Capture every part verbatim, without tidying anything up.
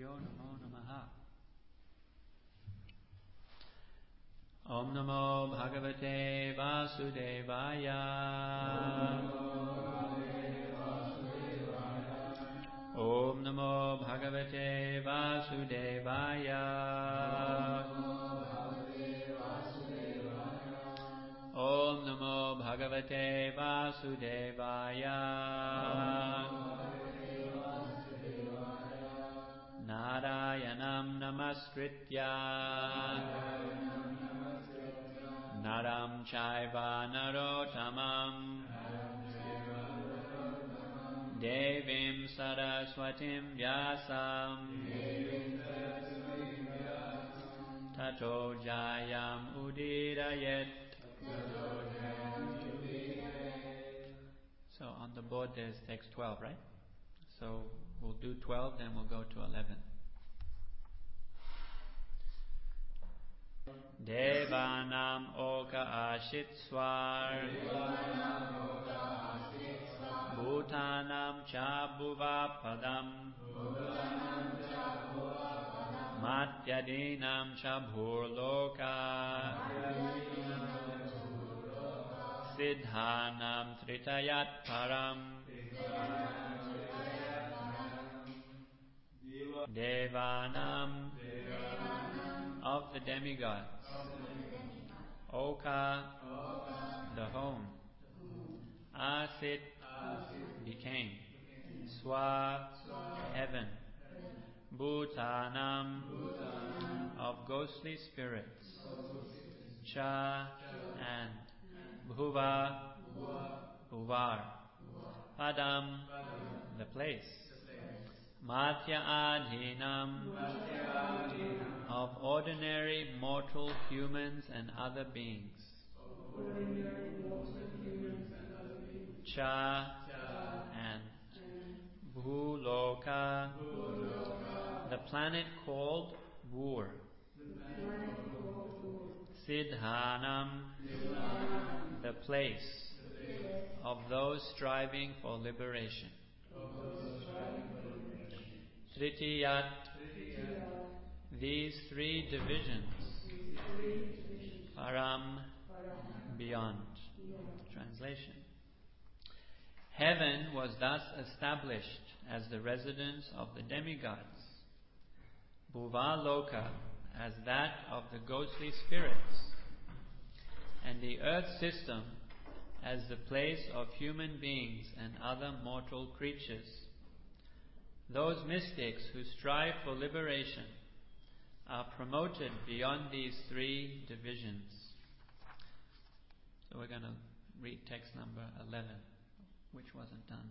Gurubhyo Namo Namaha. Om Namo Bhagavate Vasudevaya. Om Namo Bhagavate Vasudevaya. Om Namo Bhagavate Vasudevaya. Narayanam Namaskritya Naram Chaiva Narottamam Devim Saraswatim Vyasam Tato Jayam Udirayet. So on the board there's text twelve, right? So we'll do twelve, then we'll go to eleven. Devanam Oka Ashit Swar Bhutanam Cha Bhuva Padam Matyadinam Cha Bhurloka Siddhanam Tritayat Param Devanam of the demigods. Oka, the home. Asit, became. Swa, heaven. Bhutanam, of ghostly spirits. Cha, and. Bhuva, Bhuvar. Padam, the place. Matya Adhinam, of ordinary mortal humans and other beings. Cha, and Bhuloka, the planet called Bhur. Siddhanam, the place of those striving for liberation. Tritiyat, these three divisions. Param, beyond. Translation. Heaven was thus established as the residence of the demigods. Bhuvaloka as that of the ghostly spirits. And the earth system as the place of human beings and other mortal creatures. Those mystics who strive for liberation are promoted beyond these three divisions. So we're going to read text number eleven, which wasn't done.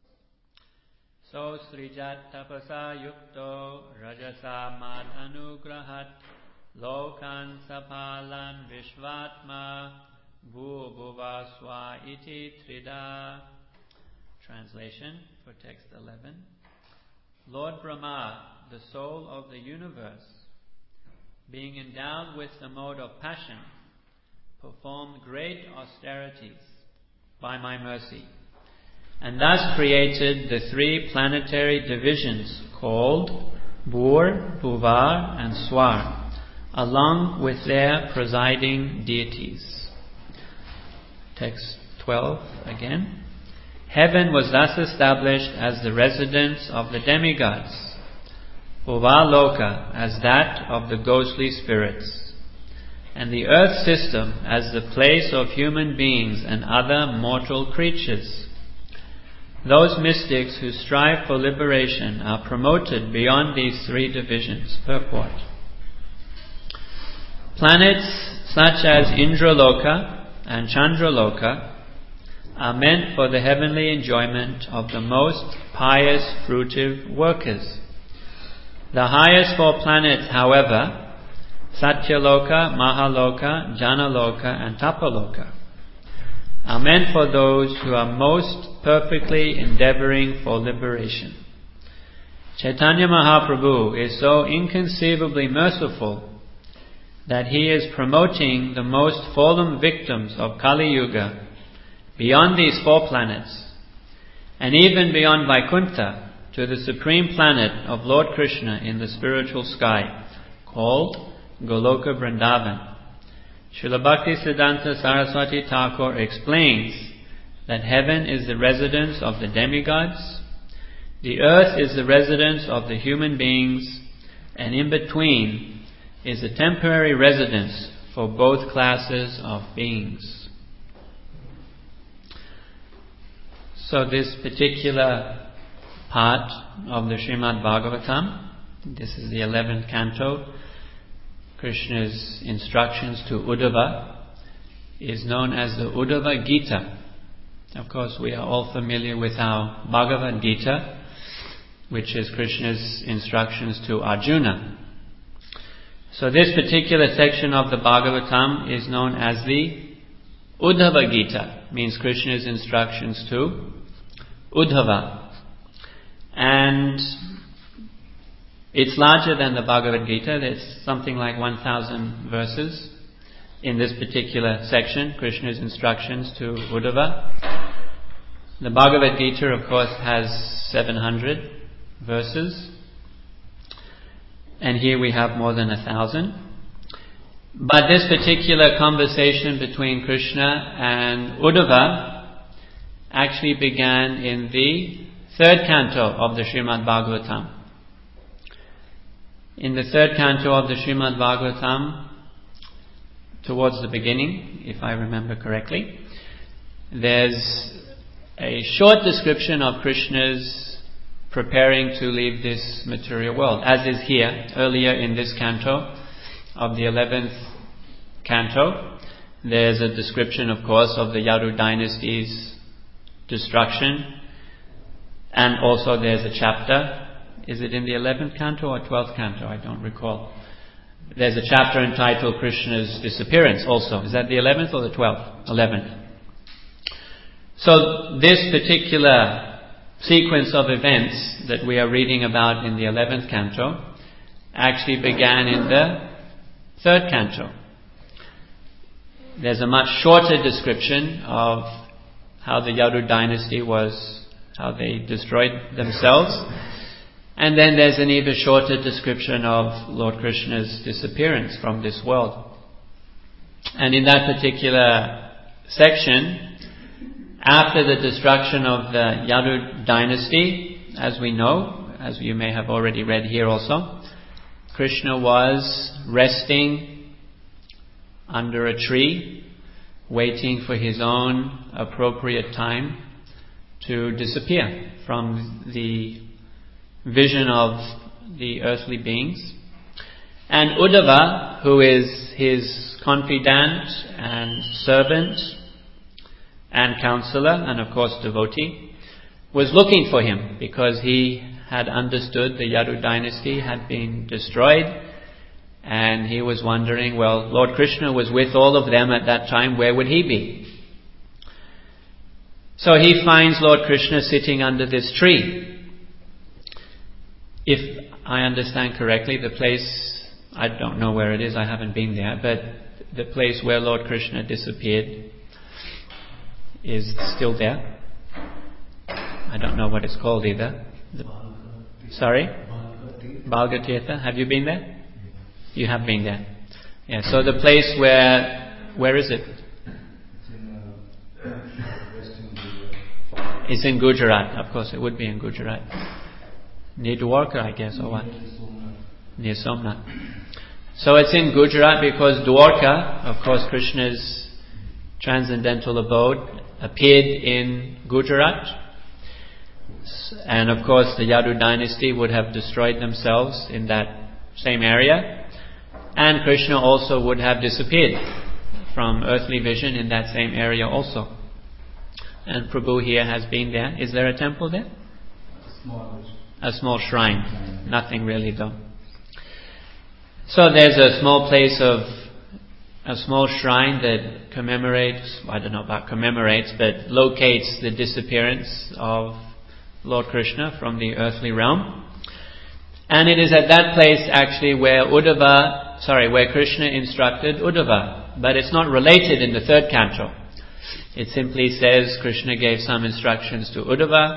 So srijat tapasa yukto rajasa mad anugrahat lokan sapalan vishvatma bhu bhuva swa iti trida. Translation for text eleven. Lord Brahma, the soul of the universe, being endowed with the mode of passion, performed great austerities by my mercy, and thus created the three planetary divisions called Bhur, Bhuvar, and Swar, along with their presiding deities. Text twelve again. Heaven was thus established as the residence of the demigods, Bhuvaloka as that of the ghostly spirits, and the earth system as the place of human beings and other mortal creatures. Those mystics who strive for liberation are promoted beyond these three divisions. Purport. Planets such as Indraloka and Chandraloka are meant for the heavenly enjoyment of the most pious fruitive workers. The highest four planets, however, Satyaloka, Mahaloka, Janaloka, and Tapaloka, are meant for those who are most perfectly endeavoring for liberation. Chaitanya Mahaprabhu is so inconceivably merciful that he is promoting the most fallen victims of Kali Yuga beyond these four planets, and even beyond Vaikuntha, to the supreme planet of Lord Krishna in the spiritual sky, called Goloka Vrindavan. Srila Bhaktisiddhanta Saraswati Thakur explains that heaven is the residence of the demigods, the earth is the residence of the human beings, and in between is a temporary residence for both classes of beings. So this particular part of the Srimad Bhagavatam, this is the eleventh canto, Krishna's instructions to Uddhava, is known as the Uddhava Gita. Of course, we are all familiar with our Bhagavad Gita, which is Krishna's instructions to Arjuna. So this particular section of the Bhagavatam is known as the Uddhava Gita, means Krishna's instructions to Uddhava. And it's larger than the Bhagavad Gita. There's something like one thousand verses in this particular section, Krishna's instructions to Uddhava. The Bhagavad Gita, of course, has seven hundred verses. And here we have more than a thousand. But this particular conversation between Krishna and Uddhava actually began in the third canto of the Srimad Bhagavatam. In the third canto of the Srimad Bhagavatam, towards the beginning, if I remember correctly, there's a short description of Krishna's preparing to leave this material world, as is here, earlier in this canto of the eleventh canto. There's a description, of course, of the Yadu dynasty's destruction, and also there's a chapter. Is it in the eleventh canto or twelfth canto? I don't recall. There's a chapter entitled Krishna's disappearance also. Is that the eleventh or the twelfth? eleventh. So this particular sequence of events that we are reading about in the eleventh canto actually began in the third canto. There's a much shorter description of how the Yadu dynasty was, how they destroyed themselves. And then there's an even shorter description of Lord Krishna's disappearance from this world. And in that particular section, after the destruction of the Yadu dynasty, as we know, as you may have already read here also, Krishna was resting under a tree, waiting for his own appropriate time to disappear from the vision of the earthly beings. And Uddhava, who is his confidant and servant and counselor, and of course devotee, was looking for him because he had understood the Yadu dynasty had been destroyed, and he was wondering, well, Lord Krishna was with all of them at that time, where would he be? So he finds Lord Krishna sitting under this tree. If I understand correctly, the place, I don't know where it is, I haven't been there, but the place where Lord Krishna disappeared is still there. I don't know what it's called either. The, sorry? Balgatirtha. Have you been there? You have been there. Yeah, so the place where, where is it? It's in Gujarat. Of course, it would be in Gujarat. Near Dwarka, I guess, or what? Near Somnath. So it's in Gujarat because Dwarka, of course, Krishna's transcendental abode, appeared in Gujarat. And of course the Yadu dynasty would have destroyed themselves in that same area. And Krishna also would have disappeared from earthly vision in that same area also. And Prabhu here has been there. Is there a temple there? A small shrine. Nothing really though. So there's a small place of a small shrine that commemorates, I don't know about commemorates, but locates the disappearance of Lord Krishna from the earthly realm. And it is at that place actually where Uddhava, sorry, where Krishna instructed Uddhava. But it's not related in the third canto. It simply says Krishna gave some instructions to Uddhava,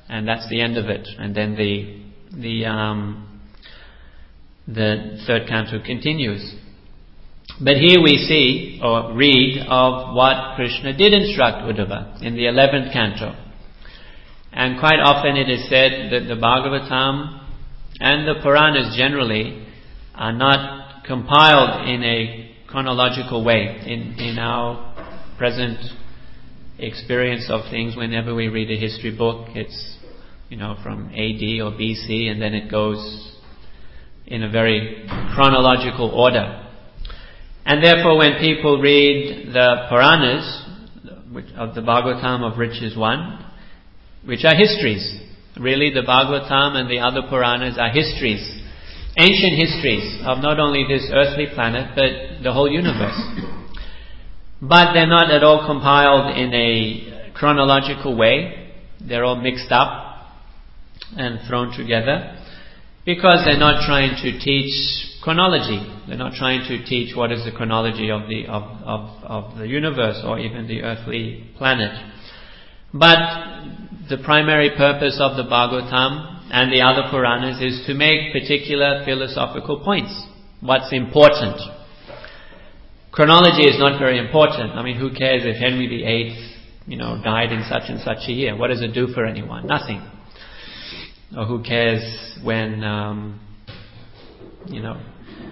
and that's the end of it. And then the the um, the third canto continues. But here we see or read of what Krishna did instruct Uddhava in the eleventh canto. And quite often it is said that the Bhagavatam and the Puranas generally are not compiled in a chronological way. In, in our present experience of things, whenever we read a history book, it's, you know, from A D or B C, and then it goes in a very chronological order. And therefore when people read the Puranas, which, of the Bhagavatam of which is one, which are histories. Really, the Bhagavatam and the other Puranas are histories, ancient histories of not only this earthly planet, but the whole universe. But they're not at all compiled in a chronological way. They're all mixed up and thrown together because they're not trying to teach chronology. They're not trying to teach what is the chronology of the of, of, of the universe or even the earthly planet. But the primary purpose of the Bhagavatam and the other Puranas is to make particular philosophical points. What's important. Chronology is not very important. I mean, who cares if Henry the Eighth, you know, died in such and such a year? What does it do for anyone? Nothing. Or who cares when, um, you know,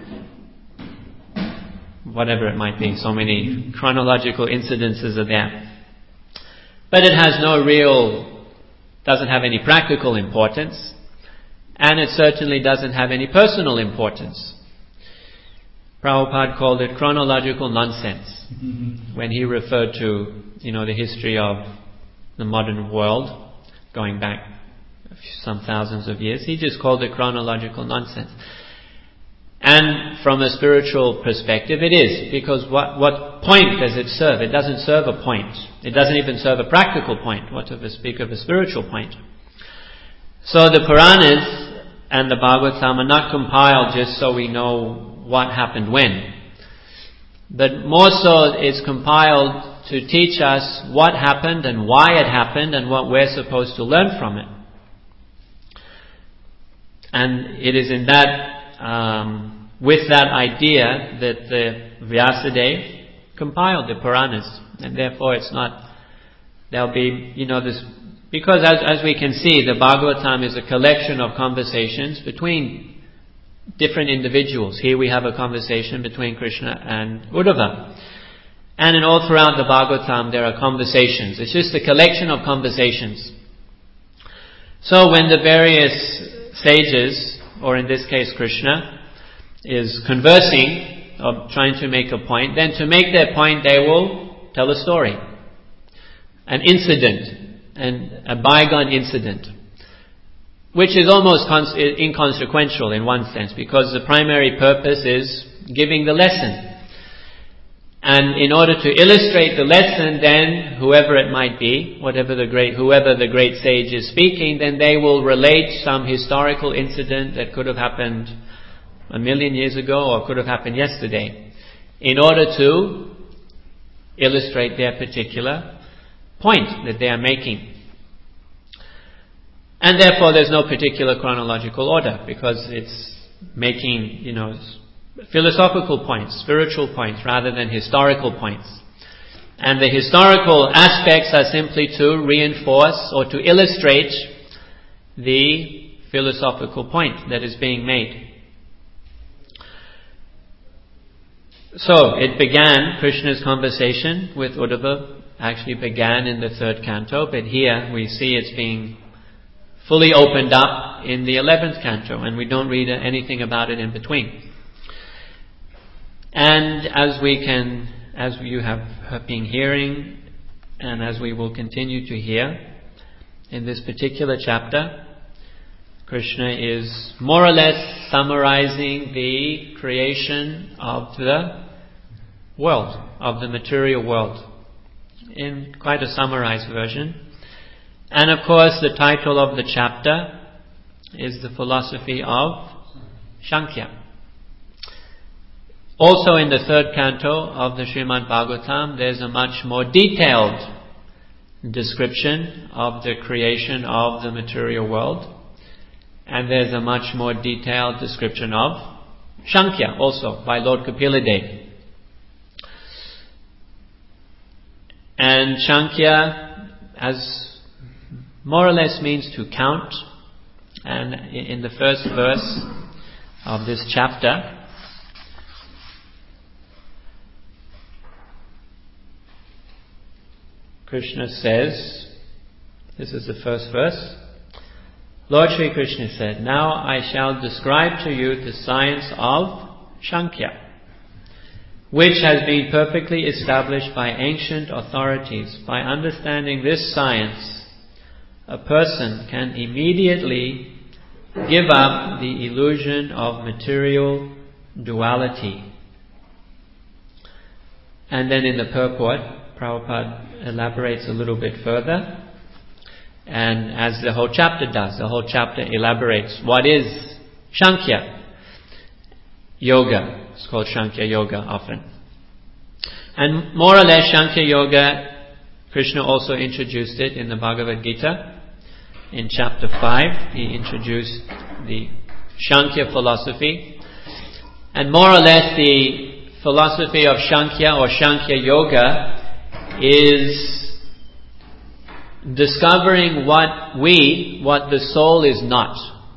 whatever it might be. So many chronological incidences are there. But it has no real, doesn't have any practical importance, and it certainly doesn't have any personal importance. Prabhupada called it chronological nonsense mm-hmm. when he referred to, you know, the history of the modern world going back some thousands of years. He just called it chronological nonsense. And from a spiritual perspective, it is, because what, what point does it serve? It doesn't serve a point. It doesn't even serve a practical point, what of a speak of a spiritual point. So the Puranas and the Bhagavatam are not compiled just so we know what happened when. But more so it's compiled to teach us what happened and why it happened and what we're supposed to learn from it. And it is in that Um, with that idea that the Vyasadeva compiled the Puranas, and therefore it's not, there'll be, you know, this, because as, as we can see, the Bhagavatam is a collection of conversations between different individuals. Here we have a conversation between Krishna and Uddhava. And in all throughout the Bhagavatam there are conversations. It's just a collection of conversations. So when the various sages, or in this case Krishna, is conversing or trying to make a point, then to make their point they will tell a story, an incident, and a bygone incident, which is almost cons- inconsequential in one sense, because the primary purpose is giving the lesson. And in order to illustrate the lesson, then whoever it might be, whatever the great, whoever the great sage is speaking, then they will relate some historical incident that could have happened a million years ago or could have happened yesterday, in order to illustrate their particular point that they are making. And therefore there's no particular chronological order, because it's making, you know, philosophical points, spiritual points, rather than historical points. And the historical aspects are simply to reinforce or to illustrate the philosophical point that is being made. So it began, Krishna's conversation with Uddhava actually began in the third canto, but here we see it's being fully opened up in the eleventh canto, and we don't read anything about it in between. And as we can, as you have been hearing, and as we will continue to hear, in this particular chapter, Krishna is more or less summarizing the creation of the world, of the material world, in quite a summarized version. And of course, the title of the chapter is the philosophy of Sankhya. Also in the third canto of the Srimad Bhagavatam, there's a much more detailed description of the creation of the material world. And there's a much more detailed description of Sankhya also by Lord Kapila-Dev. And Sankhya, as more or less means to count. And in the first verse of this chapter, Krishna says, this is the first verse, Lord Shri Krishna said, "Now I shall describe to you the science of Sankhya, which has been perfectly established by ancient authorities. By understanding this science, a person can immediately give up the illusion of material duality." And then in the purport, Prabhupada elaborates a little bit further. And as the whole chapter does, the whole chapter elaborates what is Sankhya Yoga. It's called Sankhya Yoga often. And more or less Sankhya Yoga, Krishna also introduced it in the Bhagavad Gita. In chapter five, he introduced the Sankhya philosophy. And more or less the philosophy of Sankhya or Sankhya Yoga is discovering what we, what the soul is not.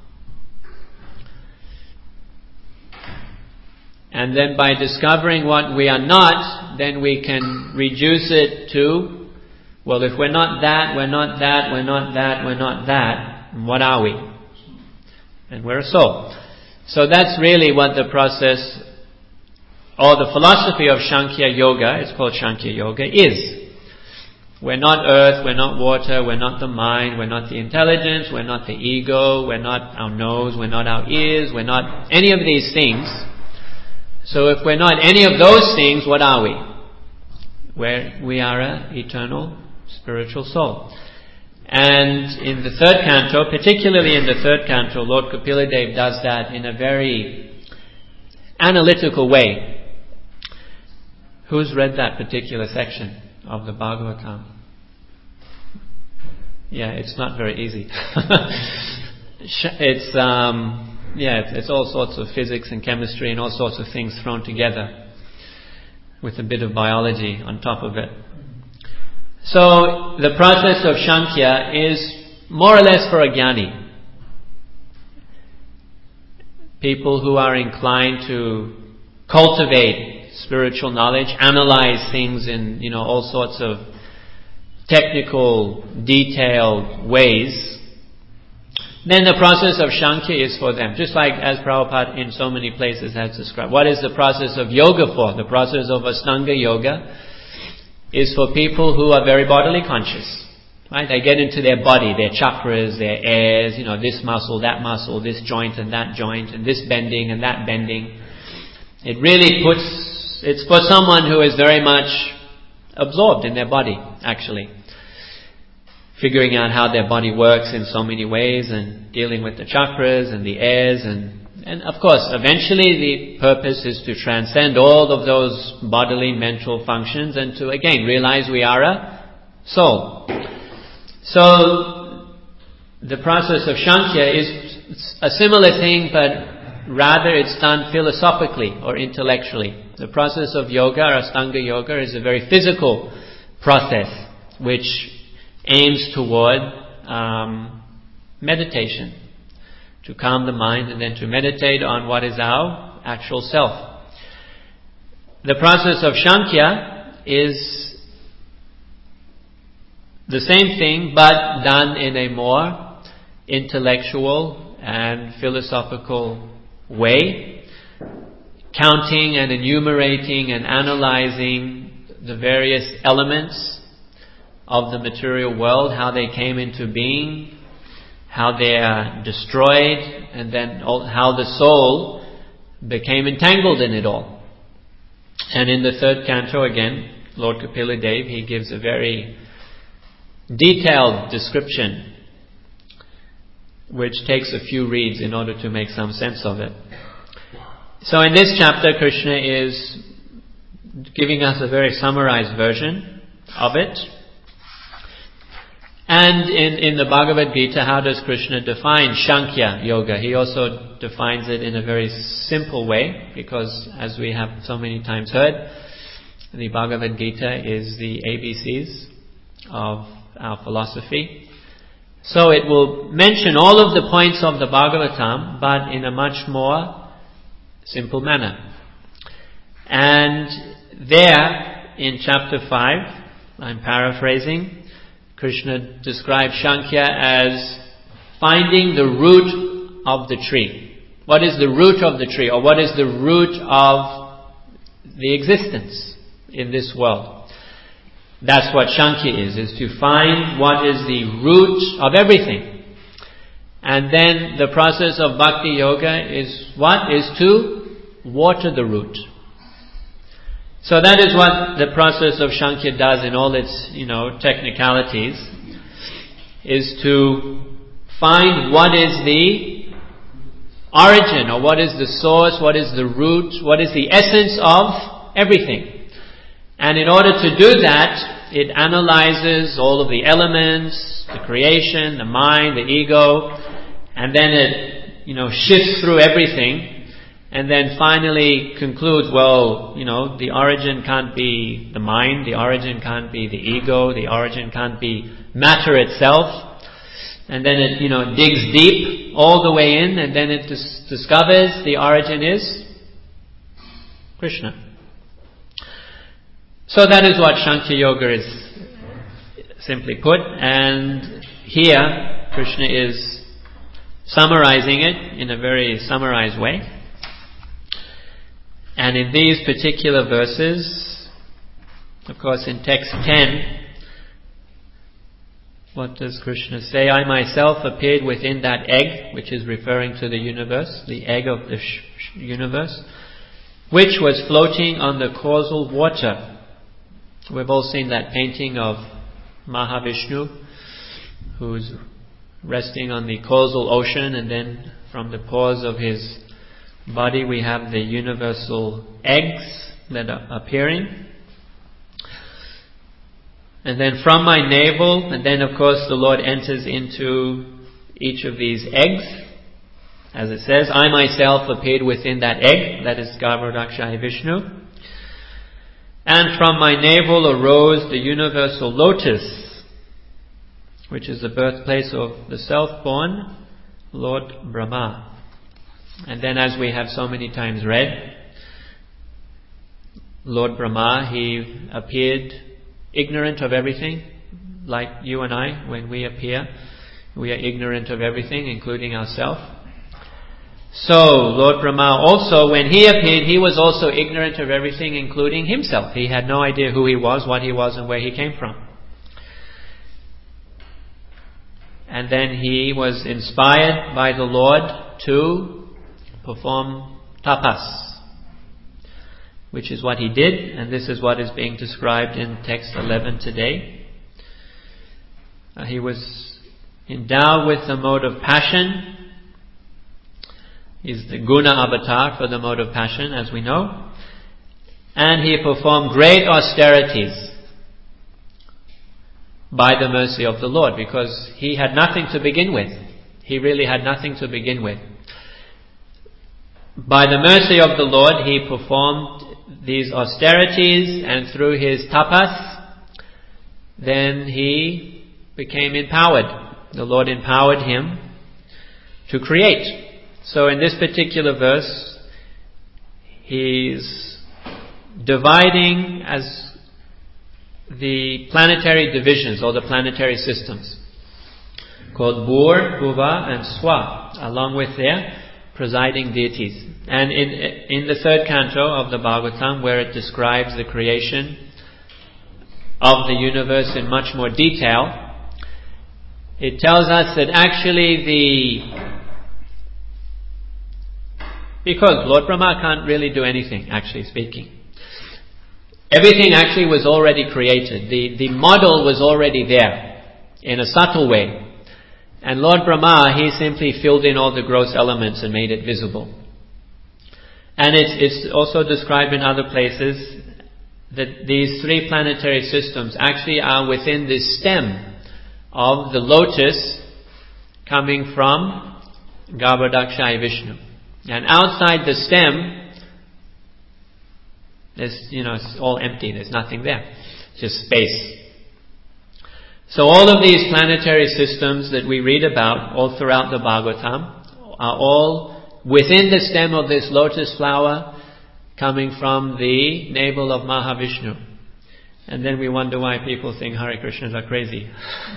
And then by discovering what we are not, then we can reduce it to, well, if we're not that, we're not that, we're not that, we're not that, what are we? And we're a soul. So that's really what the process, or the philosophy of Sankhya Yoga, it's called Sankhya Yoga, is. We're not earth, we're not water, we're not the mind, we're not the intelligence, we're not the ego, we're not our nose, we're not our ears, we're not any of these things. So if we're not any of those things, what are we? Where we are an eternal spiritual soul. And in the third canto, particularly in the third canto, Lord Kapila-Dev does that in a very analytical way. Who's read that particular section of the Bhagavatam? Yeah, it's not very easy. it's um, yeah, it's, it's all sorts of physics and chemistry and all sorts of things thrown together with a bit of biology on top of it. So the process of Sankhya is more or less for a jnani. People who are inclined to cultivate spiritual knowledge, analyze things in, you know, all sorts of technical, detailed ways, then the process of Sankhya is for them. Just like as Prabhupada in so many places has described. What is the process of yoga for? The process of Ashtanga Yoga is for people who are very bodily conscious. Right? They get into their body, their chakras, their airs, you know, this muscle, that muscle, this joint and that joint, and this bending and that bending. It really puts, it's for someone who is very much absorbed in their body, actually. Figuring out how their body works in so many ways and dealing with the chakras and the airs and and of course eventually the purpose is to transcend all of those bodily mental functions and to again realize we are a soul. So the process of Sankhya is a similar thing, but rather it's done philosophically or intellectually. The process of yoga or Ashtanga Yoga is a very physical process which aims toward um, meditation, to calm the mind and then to meditate on what is our actual self. The process of Sankhya is the same thing but done in a more intellectual and philosophical way, counting and enumerating and analyzing the various elements of the material world, how they came into being, how they are destroyed, and then how the soul became entangled in it all. And in the third canto again, Lord Kapila-Dev, he gives a very detailed description which takes a few reads in order to make some sense of it. So in this chapter, Krishna is giving us a very summarized version of it. And in, in the Bhagavad Gita, how does Krishna define Sankhya Yoga? He also defines it in a very simple way, because as we have so many times heard, the Bhagavad Gita is the A B Cs of our philosophy. So it will mention all of the points of the Bhagavatam, but in a much more simple manner. And there, in chapter five, I'm paraphrasing, Krishna describes Sankhya as finding the root of the tree. What is the root of the tree, or what is the root of the existence in this world? That's what Sankhya is, is to find what is the root of everything. And then the process of Bhakti Yoga is what? Is to water the root. So that is what the process of Sankhya does in all its, you know, technicalities, is to find what is the origin, or what is the source, what is the root, what is the essence of everything. And in order to do that, it analyzes all of the elements, the creation, the mind, the ego, and then it, you know, shifts through everything, and then finally concludes, well, you know, the origin can't be the mind, the origin can't be the ego, the origin can't be matter itself. And then it, you know, digs deep all the way in, and then it dis- discovers the origin is Krishna. So that is what Sankhya Yoga is, simply put. And here, Krishna is summarizing it in a very summarized way. And in these particular verses, of course in text ten, what does Krishna say? I myself appeared within that egg, which is referring to the universe, the egg of the sh- sh- universe, which was floating on the causal water. We've all seen that painting of Mahavishnu, who's resting on the causal ocean, and then from the pores of his body we have the universal eggs that are appearing. And then from my navel, and then of course the Lord enters into each of these eggs. As it says, I myself appeared within that egg, that is Garbhodakshaya Vishnu. And from my navel arose the universal lotus, which is the birthplace of the self-born Lord Brahma. And then, as we have so many times read, Lord Brahma, he appeared ignorant of everything, like you and I. When we appear, we are ignorant of everything, including ourselves. So, Lord Brahma also, when he appeared, he was also ignorant of everything, including himself. He had no idea who he was, what he was, and where he came from. And then he was inspired by the Lord to perform tapas, which is what he did, and this is what is being described in text eleven today. Uh, he was endowed with the mode of passion. He's the guna avatar for the mode of passion, as we know. And he performed great austerities by the mercy of the Lord, because he had nothing to begin with. He really had nothing to begin with. By the mercy of the Lord, he performed these austerities, and through his tapas, then he became empowered. The Lord empowered him to create. So in this particular verse, he's dividing as the planetary divisions, or the planetary systems, called Bhur, Bhuva and Swa, along with their presiding deities. And in in the third canto of the Bhagavatam, where it describes the creation of the universe in much more detail, it tells us that actually the because Lord Brahma can't really do anything, actually speaking. Everything actually was already created. The, the model was already there in a subtle way. And Lord Brahma, he simply filled in all the gross elements and made it visible. And it's, it's also described in other places that these three planetary systems actually are within the stem of the lotus coming from Garbhodakshaya Vishnu. And outside the stem, there's, you know, it's all empty, there's nothing there. Just space. So all of these planetary systems that we read about all throughout the Bhagavatam are all within the stem of this lotus flower coming from the navel of Mahavishnu. And then we wonder why people think Hare Krishnas are crazy.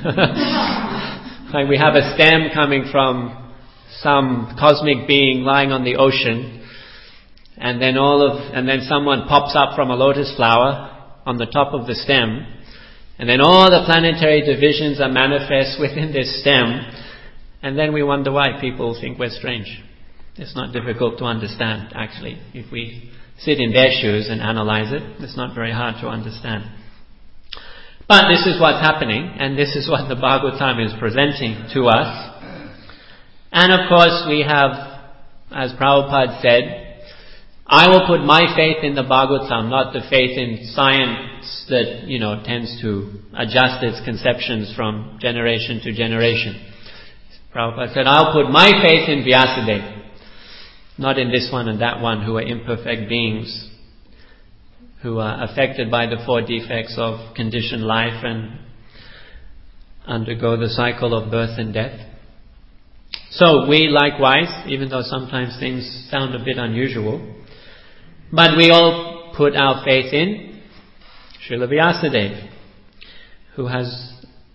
Like we have a stem coming from some cosmic being lying on the ocean, and then all of, and then someone pops up from a lotus flower on the top of the stem, and then all the planetary divisions are manifest within this stem, and then we wonder why people think we're strange. It's not difficult to understand, actually. If we sit in their shoes and analyze it, it's not very hard to understand. But this is what's happening, and this is what the Bhagavatam is presenting to us. And of course we have, as Prabhupada said, I will put my faith in the Bhagavatam, not the faith in science that, you know, tends to adjust its conceptions from generation to generation. Prabhupada said, I'll put my faith in Vyasadeva, not in this one and that one who are imperfect beings, who are affected by the four defects of conditioned life and undergo the cycle of birth and death. So we likewise, even though sometimes things sound a bit unusual, but we all put our faith in Srila Vyasadeva, who has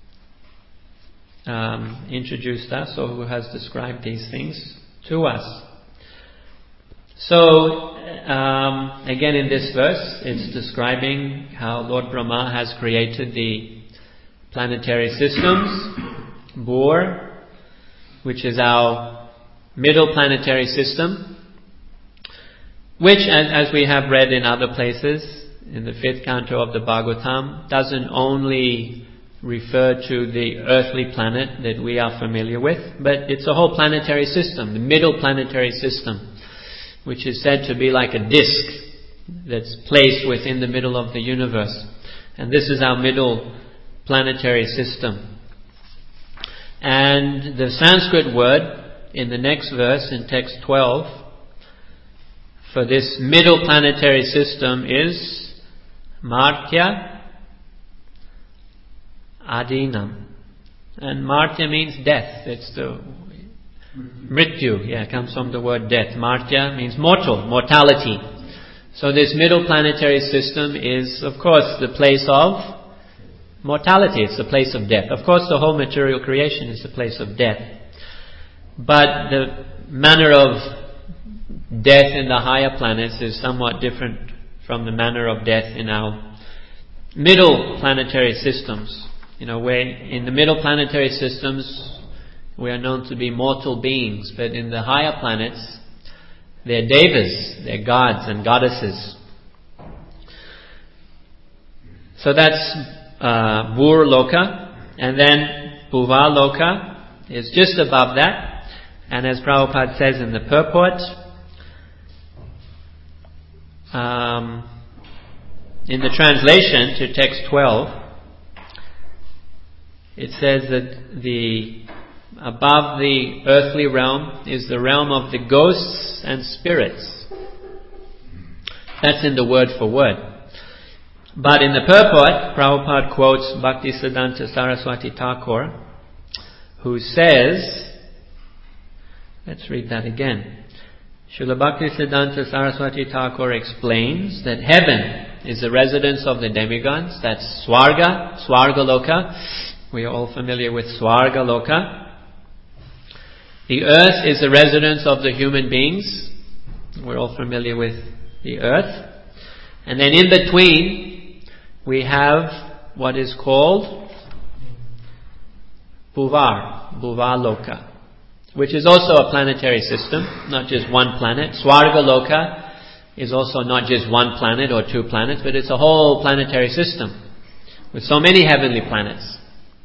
um, introduced us, or who has described these things to us. So, um, again in this verse, it's describing how Lord Brahma has created the planetary systems, Bur, which is our middle planetary system, which, as, as we have read in other places, in the fifth canto of the Bhagavatam, doesn't only refer to the earthly planet that we are familiar with, but it's a whole planetary system, the middle planetary system, which is said to be like a disc that's placed within the middle of the universe. And this is our middle planetary system. And the Sanskrit word in the next verse, in text twelve, for this middle planetary system is Martya Adinam. And Martya means death. It's the Mrityu, yeah, comes from the word death. Martya means mortal, mortality. So this middle planetary system is, of course, the place of mortality. It's the place of death. Of course, the whole material creation is the place of death. But the manner of death in the higher planets is somewhat different from the manner of death in our middle planetary systems. You know, where in the middle planetary systems we are known to be mortal beings, but in the higher planets they're devas, they're gods and goddesses. So that's uh, Bur Loka, and then Bhuva Loka is just above that. And as Prabhupada says in the purport, um, in the translation to text twelve, it says that the above the earthly realm is the realm of the ghosts and spirits. That's in the word for word. But in the purport, Prabhupada quotes Bhaktisiddhanta Saraswati Thakur, who says, let's read that again. Srila Bhaktisiddhanta Saraswati Thakur explains that heaven is the residence of the demigods. That's Swarga, Swarga Loka. We are all familiar with Swarga Loka. The earth is the residence of the human beings. We're all familiar with the earth. And then in between, we have what is called Bhuvar, Bhuva Loka, which is also a planetary system, not just one planet. Swarga Loka is also not just one planet or two planets, but it's a whole planetary system with so many heavenly planets.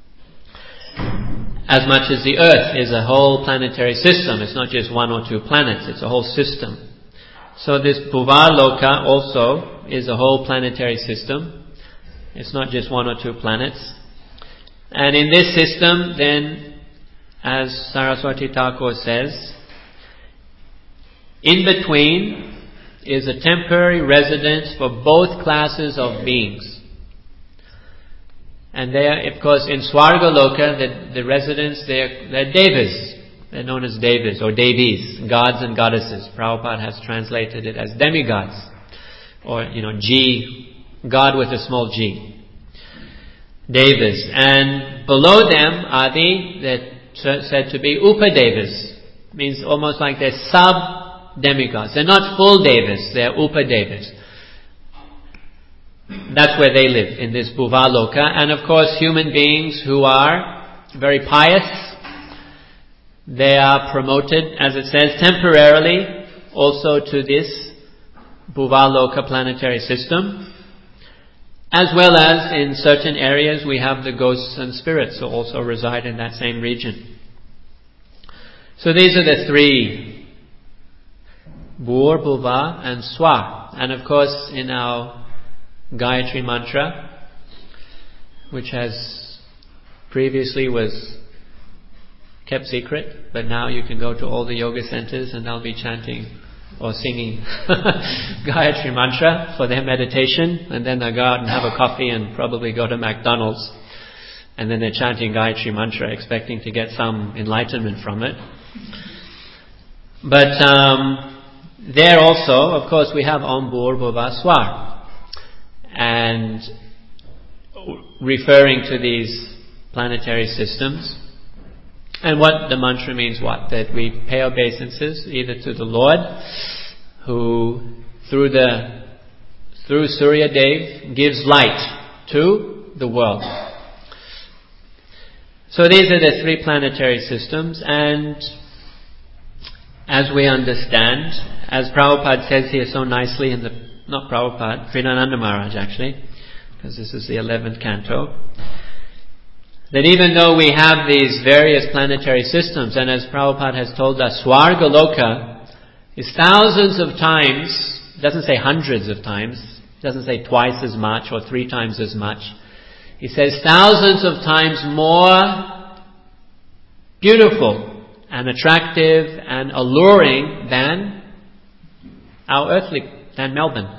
As much as the earth is a whole planetary system, it's not just one or two planets, it's a whole system. So this Bhuva Loka also is a whole planetary system. It's not just one or two planets. And in this system, then, as Saraswati Thakur says, in between is a temporary residence for both classes of beings. And they are, of course, in Swargaloka, the, the residents, they're, they're devas. They're known as devas or devis, gods and goddesses. Prabhupada has translated it as demigods. Or, you know, G, God with a small g. Devas. And below them are the, that said to be upadevas. Means almost like they're sub-demigods. They're not full devas, they're upadevas. That's where they live, in this Bhuvaloka. And of course, human beings who are very pious, they are promoted, as it says, temporarily also to this Bhuvaloka planetary system. As well as in certain areas we have the ghosts and spirits who also reside in that same region. So these are the three, Bhur, Bhuva and Swa. And of course in our Gayatri mantra, which has previously was kept secret, but now you can go to all the yoga centers and they'll be chanting or singing Gayatri mantra for their meditation, and then they'll go out and have a coffee and probably go to McDonald's, and then they're chanting Gayatri mantra expecting to get some enlightenment from it. But um, there also, of course, we have Om Bhur Bhuva Swar, and referring to these planetary systems. And what the mantra means what? That we pay obeisances either to the Lord, who through the through Surya Dev gives light to the world. So these are the three planetary systems, and as we understand, as Prabhupada says here so nicely in the not Prabhupada, Srinananda Maharaj actually, because this is the eleventh canto, that even though we have these various planetary systems, and as Prabhupada has told us, Swargaloka is thousands of times, doesn't say hundreds of times, doesn't say twice as much or three times as much. He says thousands of times more beautiful and attractive and alluring than our earthly, than Melbourne.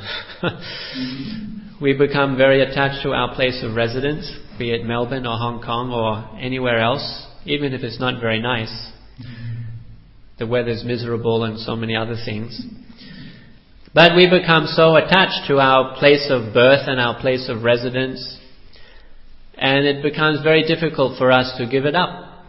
We become very attached to our place of residence, be it Melbourne or Hong Kong or anywhere else, even if it's not very nice. The weather's miserable and so many other things. But we become so attached to our place of birth and our place of residence, and it becomes very difficult for us to give it up.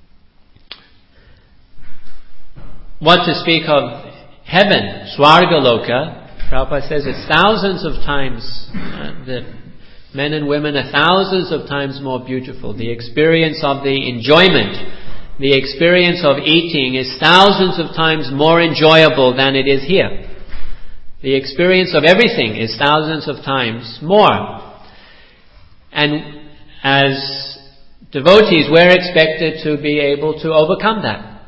What to speak of heaven, Swargaloka, Prabhupada says it's thousands of times, uh, the men and women are thousands of times more beautiful. The experience of the enjoyment, the experience of eating is thousands of times more enjoyable than it is here. The experience of everything is thousands of times more. And as devotees, we're expected to be able to overcome that.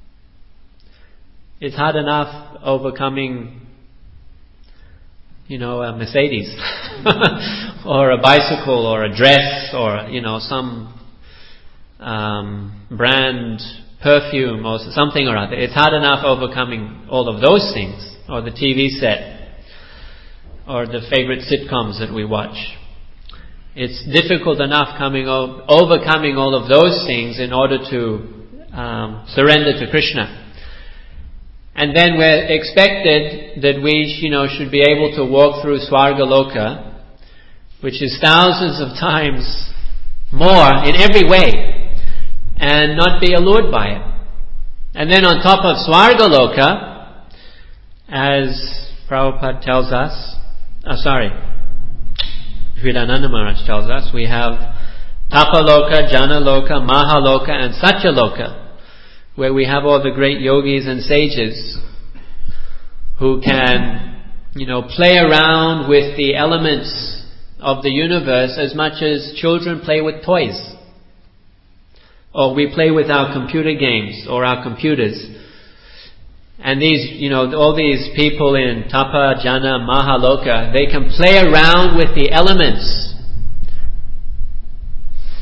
It's hard enough overcoming, you know, a Mercedes or a bicycle or a dress or, you know, some um, brand perfume or something or other. It's hard enough overcoming all of those things, or the T V set or the favorite sitcoms that we watch. It's difficult enough coming o- overcoming all of those things in order to um, surrender to Krishna. And then we're expected that we, you know, should be able to walk through Swargaloka, which is thousands of times more in every way, and not be allured by it. And then on top of Swargaloka, as Prabhupada tells us, oh sorry, Sridananda Maharaj tells us, we have Tapaloka, Janaloka, Mahaloka and Satyaloka, where we have all the great yogis and sages who can, you know, play around with the elements of the universe as much as children play with toys. Or we play with our computer games or our computers. And these, you know, all these people in Tapa, Jana, Mahaloka, they can play around with the elements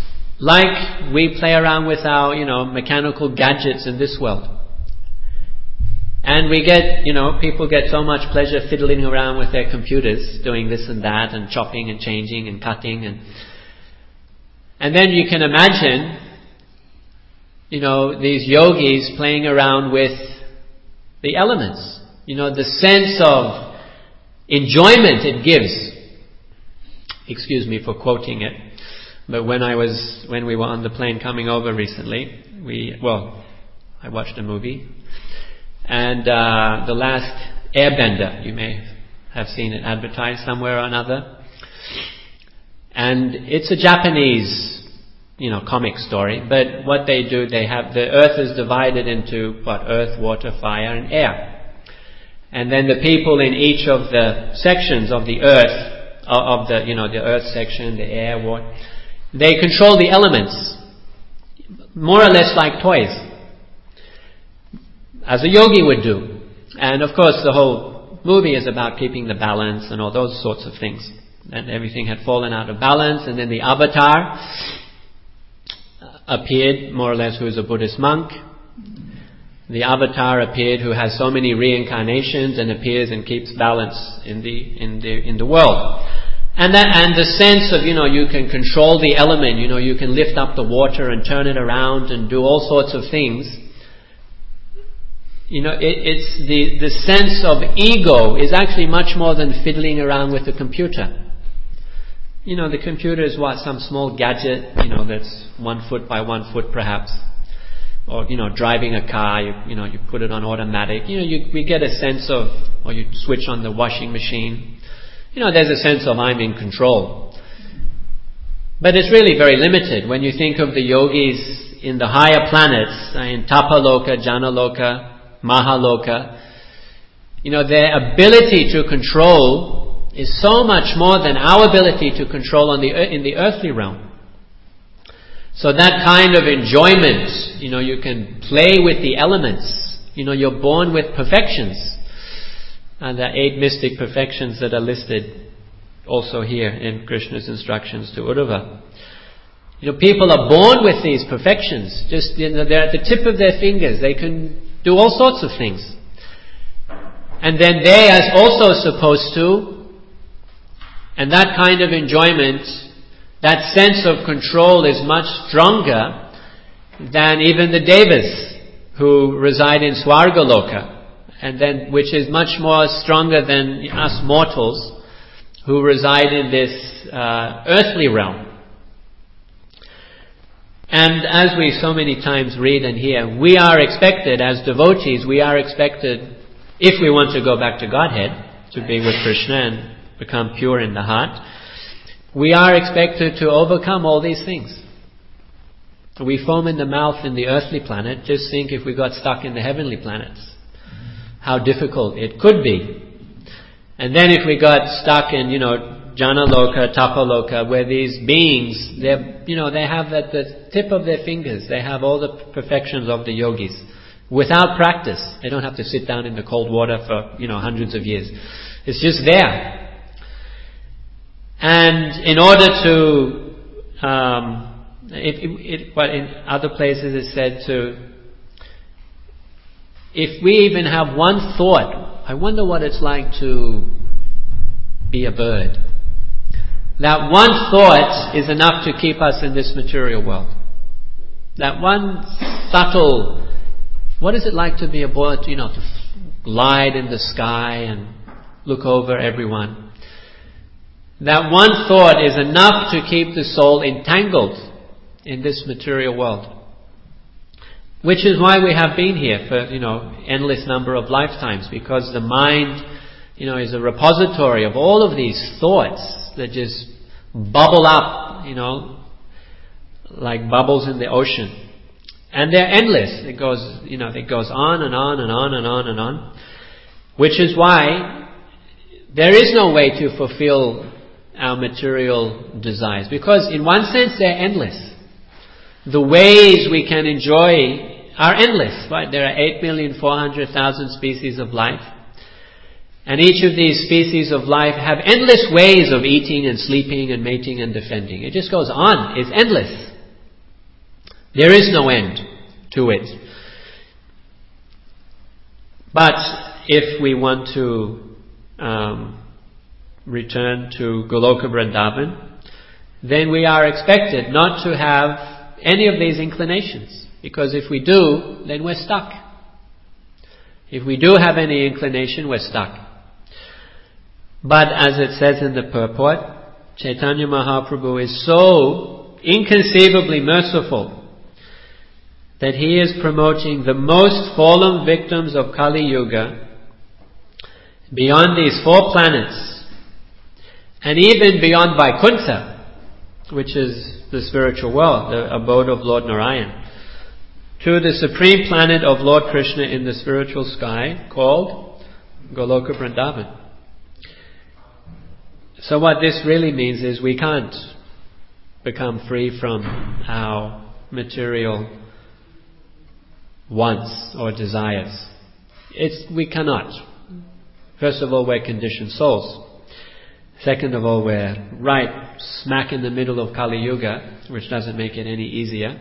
like we play around with our, you know, mechanical gadgets in this world. And we get, you know, people get so much pleasure fiddling around with their computers, doing this and that, and chopping and changing and cutting. And and then you can imagine, you know, these yogis playing around with the elements. You know, the sense of enjoyment it gives. Excuse me for quoting it. But when I was, when we were on the plane coming over recently, we, well, I watched a movie. And uh, The Last Airbender, you may have seen it advertised somewhere or another. And it's a Japanese, you know, comic story. But what they do, they have, the earth is divided into, what, earth, water, fire, and air. And then the people in each of the sections of the earth, of the, you know, the earth section, the air, water, they control the elements, more or less like toys, as a yogi would do. And of course the whole movie is about keeping the balance and all those sorts of things. And everything had fallen out of balance, and then the avatar appeared, more or less, who is a Buddhist monk. The avatar appeared who has so many reincarnations and appears and keeps balance in the in the in the world. And that, and the sense of, you know, you can control the element, you know, you can lift up the water and turn it around and do all sorts of things. You know, it, it's the, the sense of ego is actually much more than fiddling around with the computer. You know, the computer is what, some small gadget, you know, that's one foot by one foot perhaps. Or, you know, driving a car, you, you know, you put it on automatic. You know, you, we get a sense of, or you switch on the washing machine. You know, there's a sense of I'm in control. But it's really very limited. When you think of the yogis in the higher planets, in Tapaloka, Janaloka, Mahaloka, you know, their ability to control is so much more than our ability to control on the in the earthly realm. So that kind of enjoyment, you know, you can play with the elements. You know, you're born with perfections. And the eight mystic perfections that are listed also here in Krishna's instructions to Uddhava. You know, people are born with these perfections. Just, you know, they're at the tip of their fingers. They can do all sorts of things. And then they are also supposed to, and that kind of enjoyment, that sense of control is much stronger than even the devas who reside in Swargaloka. And then, which is much more stronger than us mortals who reside in this uh, earthly realm. And as we so many times read and hear, we are expected, as devotees, we are expected, if we want to go back to Godhead, to be with Krishna and become pure in the heart, we are expected to overcome all these things. We foam in the mouth in the earthly planet. Just think if we got stuck in the heavenly planets, how difficult it could be. And then if we got stuck in, you know, Janaloka, Tapaloka, where these beings, they're, you know, they have at the tip of their fingers, they have all the perfections of the yogis. Without practice. They don't have to sit down in the cold water for, you know, hundreds of years. It's just there. And in order to, um, it, it, it, but in other places it's said to, if we even have one thought, I wonder what it's like to be a bird. That one thought is enough to keep us in this material world. That one subtle, what is it like to be a bird, you know, to glide in the sky and look over everyone. That one thought is enough to keep the soul entangled in this material world. Which is why we have been here for, you know, endless number of lifetimes, because the mind, you know, is a repository of all of these thoughts that just bubble up, you know, like bubbles in the ocean. And they're endless. It goes, you know, it goes on and on and on and on and on. Which is why there is no way to fulfill our material desires, because in one sense they're endless. The ways we can enjoy are endless, right? There are eight million four hundred thousand species of life. And each of these species of life have endless ways of eating and sleeping and mating and defending. It just goes on. It's endless. There is no end to it. But if we want to um, return to Goloka Vrindavan, then we are expected not to have any of these inclinations. Because if we do, then we're stuck. If we do have any inclination, we're stuck. But as it says in the purport, Chaitanya Mahaprabhu is so inconceivably merciful that he is promoting the most fallen victims of Kali Yuga beyond these four planets and even beyond Vaikuntha, which is the spiritual world, the abode of Lord Narayan, to the supreme planet of Lord Krishna in the spiritual sky called Goloka Vrindavan. So what this really means is we can't become free from our material wants or desires. It's, we cannot. First of all, we're conditioned souls. Second of all, we're right smack in the middle of Kali Yuga, which doesn't make it any easier.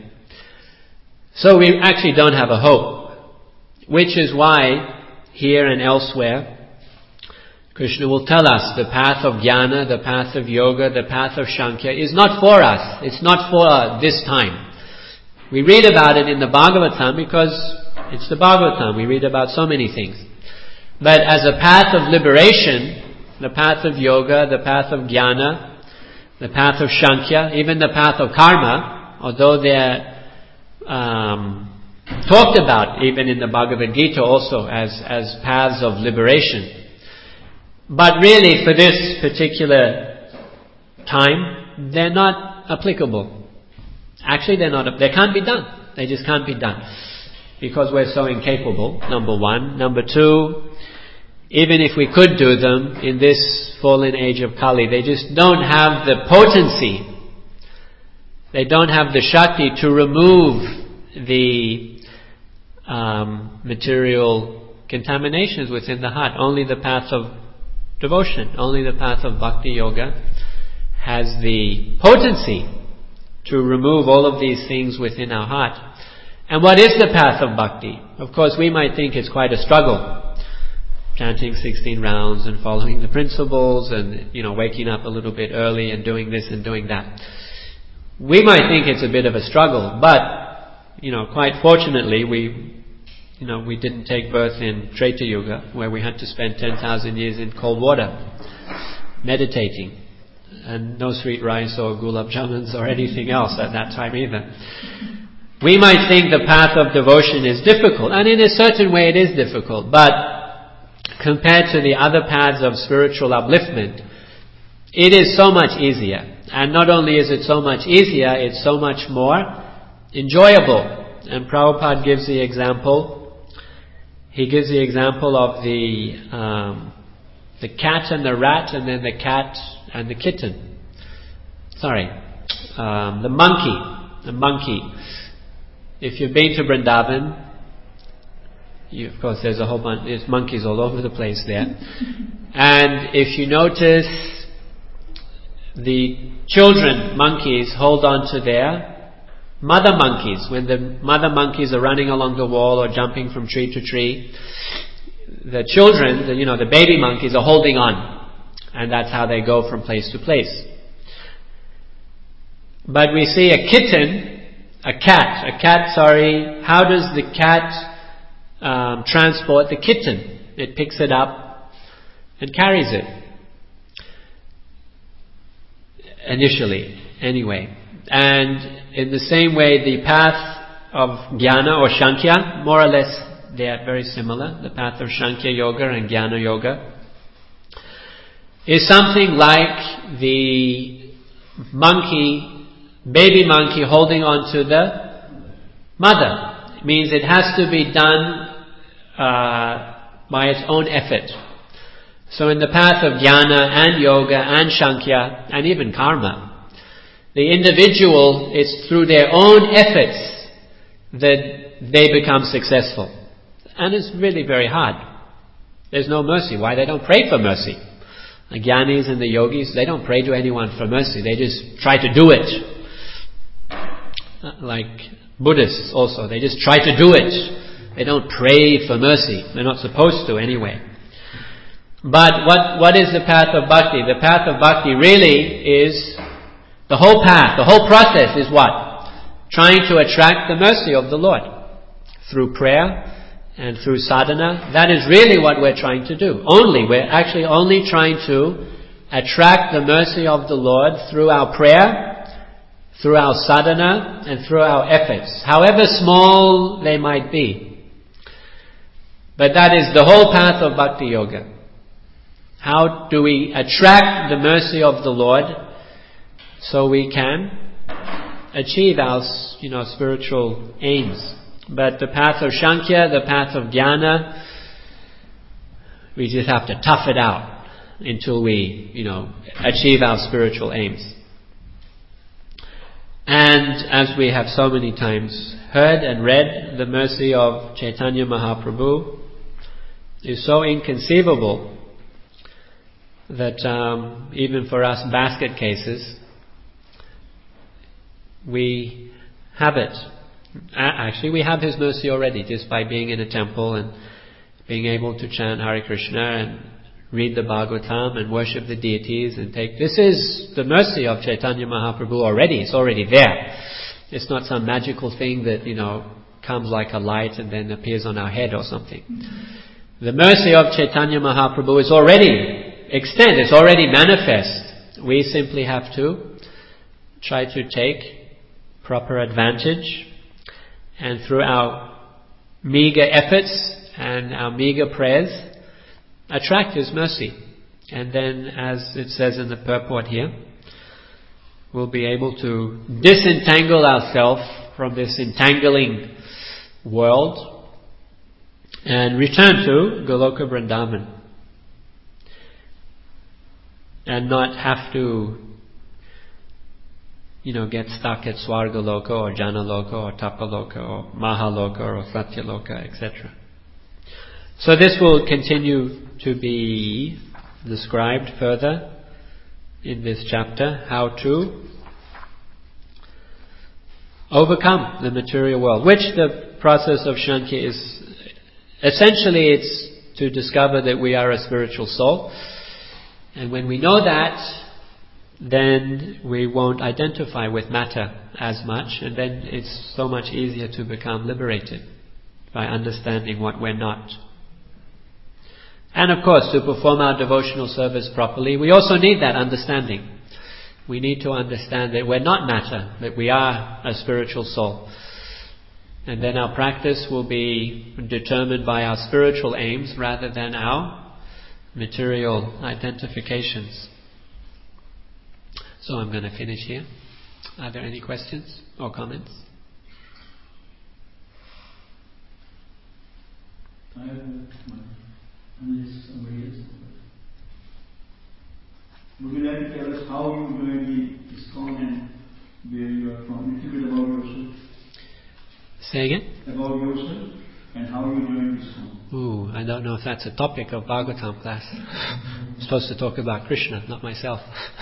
So we actually don't have a hope. Which is why, here and elsewhere, Krishna will tell us the path of jnana, the path of yoga, the path of Sankhya is not for us. It's not for uh, this time. We read about it in the Bhagavatam because it's the Bhagavatam. We read about so many things. But as a path of liberation, the path of yoga, the path of jnana, the path of Sankhya, even the path of karma, although they're um, talked about even in the Bhagavad Gita also as, as paths of liberation. But really for this particular time, they're not applicable. Actually, they're not. They can't be done. They just can't be done because we're so incapable. Number one. Number two. Even if we could do them in this fallen age of Kali, they just don't have the potency. They don't have the Shakti to remove the um, material contaminations within the heart. Only the path of devotion, only the path of Bhakti Yoga has the potency to remove all of these things within our heart. And what is the path of bhakti? Of course, we might think it's quite a struggle. Chanting sixteen rounds and following the principles and, you know, waking up a little bit early and doing this and doing that. We might think it's a bit of a struggle, but, you know, quite fortunately, we, you know, we didn't take birth in Treta Yuga, where we had to spend ten thousand years in cold water, meditating. And no sweet rice or gulab jamuns or anything else at that time either. We might think the path of devotion is difficult, and in a certain way it is difficult, but compared to the other paths of spiritual upliftment, it is so much easier. And not only is it so much easier, it's so much more enjoyable. And Prabhupada gives the example, he gives the example of the um, the cat and the rat, and then the cat and the kitten. Sorry, um, the monkey. The monkey. If you've been to Vrindavan, you, of course there's a whole bunch, there's monkeys all over the place there. And if you notice, the children monkeys hold on to their mother monkeys. When the mother monkeys are running along the wall or jumping from tree to tree, the children, the, you know, the baby monkeys are holding on. And that's how they go from place to place. But we see a kitten, a cat, a cat, sorry, how does the cat um, transport the kitten? It picks it up and carries it. Initially, anyway. And in the same way, the path of jnana or Sankhya, more or less, they are very similar. The path of Sankhya Yoga and Jnana Yoga is something like the monkey, baby monkey holding on to the mother. It means it has to be done uh, by its own effort. So in the path of jnana and yoga and Sankhya and even karma, the individual, it's through their own efforts that they become successful. And it's really very hard. There's no mercy. Why? They don't pray for mercy. The Jnanis and the yogis, they don't pray to anyone for mercy. They just try to do it. Like Buddhists also. They just try to do it. They don't pray for mercy. They're not supposed to anyway. But what, what is the path of bhakti? The path of bhakti really is, the whole path, the whole process is what? Trying to attract the mercy of the Lord. Through prayer and through sadhana. That is really what we're trying to do. Only, we're actually only trying to attract the mercy of the Lord through our prayer, through our sadhana, and through our efforts, however small they might be. But that is the whole path of Bhakti Yoga. How do we attract the mercy of the Lord so we can achieve our, you know, spiritual aims? But the path of Sankhya, the path of Jnana, we just have to tough it out until we, you know, achieve our spiritual aims. And as we have so many times heard and read, the mercy of Chaitanya Mahaprabhu is so inconceivable that um, even for us basket cases, we have it. Actually, we have His mercy already just by being in a temple and being able to chant Hare Krishna and read the Bhagavatam and worship the deities and take... This is the mercy of Chaitanya Mahaprabhu already. It's already there. It's not some magical thing that, you know, comes like a light and then appears on our head or something. The mercy of Chaitanya Mahaprabhu is already extant. It's already manifest. We simply have to try to take proper advantage, and through our meager efforts and our meager prayers, attract His mercy. And then, as it says in the purport here, we'll be able to disentangle ourselves from this entangling world and return to Goloka Vrindavan. And not have to, you know, get stuck at Swarga Loka or Jana Loka or Tapa Loka or Mahaloka or Satya Loka, et cetera. So this will continue to be described further in this chapter, how to overcome the material world, which the process of Sankhya is, essentially it's to discover that we are a spiritual soul. And when we know that, then we won't identify with matter as much, and then it's so much easier to become liberated by understanding what we're not. And of course, to perform our devotional service properly, we also need that understanding. We need to understand that we're not matter, that we are a spiritual soul. And then our practice will be determined by our spiritual aims rather than our material identifications. So I'm going to finish here. Are there any questions or comments? I have one. Unless somebody else. Would you like to tell us how you joined the ISKCON and where you are from? A little bit about yourself. Say again? About yourself and how you joined ISKCON. Ooh, I don't know if that's a topic of Bhagavatam class. I'm supposed to talk about Krishna, not myself.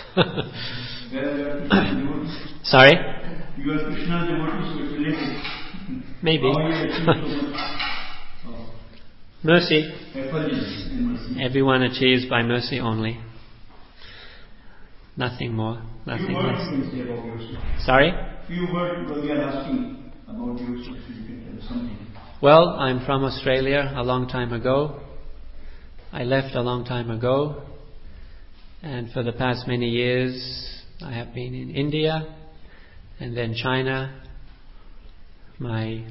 Sorry? You are Krishna devotee, so it's related. Maybe. How you achieve so much oh. Mercy. Effulgence in mercy. Everyone achieves by mercy only. Nothing more, nothing Few less. words you can say about yourself. Sorry? Few words because we are asking about yourself, so you can tell us something. Well, I'm from Australia a long time ago. I left a long time ago. And for the past many years, I have been in India and then China. My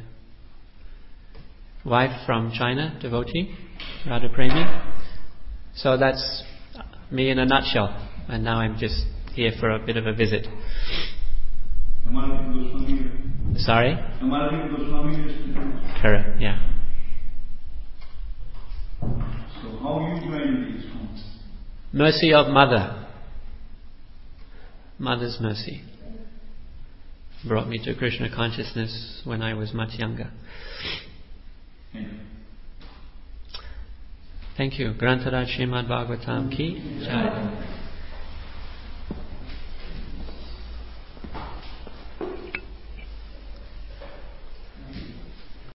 wife from China, devotee, Radha Premi. So that's me in a nutshell. And now I'm just here for a bit of a visit. Sorry? Correct, yeah. So how you joined these homes? Mercy of mother. Mother's mercy brought me to Krishna consciousness when I was much younger. Thank you. Thank you. Grantaraj Srimad Bhagavatam ki jai.